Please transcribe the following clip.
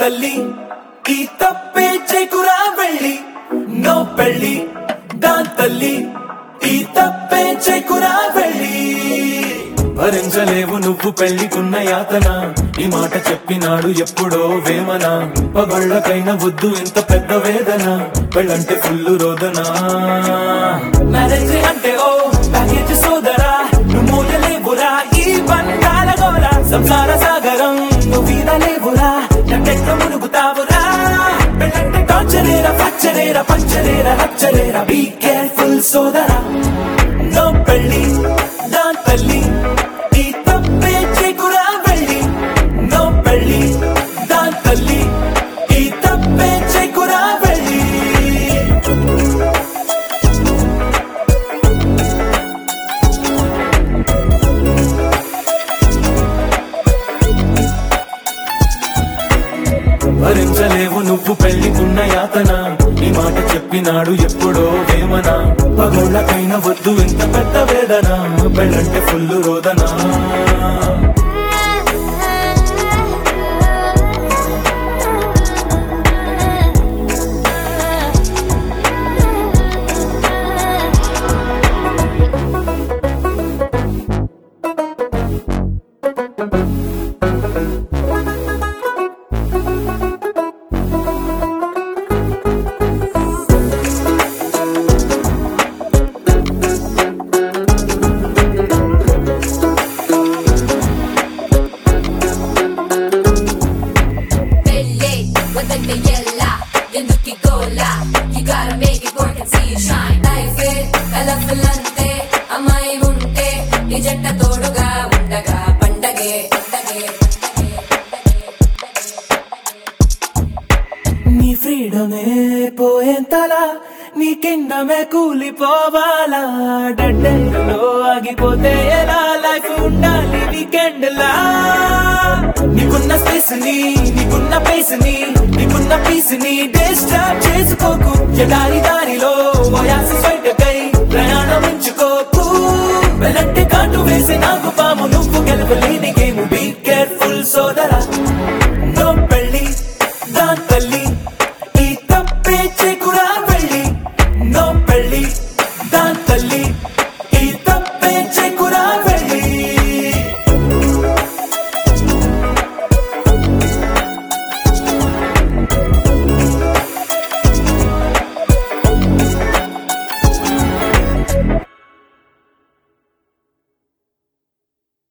తల్లి ఈ తప్పే చేకురా వెళ్ళి నో పెళ్ళి దాన్ తల్లి ఈ తప్పే చేకురా వెళ్ళి భరించలేవు నువ్వు పెళ్లికున్న యాతన ఈ మాట చెప్పినాడు ఎప్పుడో వేమన పగళ్ళకైనా వద్దు ఇంత పెద్ద వేదన పెళ్ళంటే ఫుల్లు రోదన మ్యారేజ్ అంటే ఓ ప్యాకేజ్ సోదరా నువ్వు మూయలేవురా ఈ బంధాల గోల సంసార సాగరం నువ్వు ఈదలేవురా నట్టెక్క మునుగుతావురా పెళ్ళంటే టార్చరేరా ఫ్రాక్చరేరా పంచరేరా రచ్చరేరా బీ కేర్ఫుల్ సోదరా నో పెళ్ళి దాన్ తల్లి ఈ తప్పే చేకురా వెళ్ళి నో పెళ్ళి దాన్ తల్లి ఈ తప్పే చేకురా వెళ్ళి భరించలేవు నువ్వు పెళ్లికున్న యాతన ఈ మాట చెప్పినాడు ఎప్పుడో వేమన పగోళ్ళకైనా వద్దు ఇంత పెద్ద వేదన పెళ్ళంటే ఫుల్లు రోదన You gotta make it work and see you shine. Life is colorful ante amai unte ni jetta toduga undaga pandage నీ ఫ్రీడమే పోయేంతలా నీ కిండమే కూలిపోవాలా డెడ్లో ఆగిపోతే ఎలా లైఫ్ ఉండాలి వీకెండ్ లా నీకున్న స్పేస్ ని నీకున్న పేస్ ని నీకున్న పీస్ ని డిస్టర్బ్ చేసుకోకు ఎడారి దారిలో వయాసి బయటకై ప్రయాణం ఎంచుకోకు వెళ్ళంటే కాటు వేసి నాకు పాము నువ్వు గెలవలేని గేమ్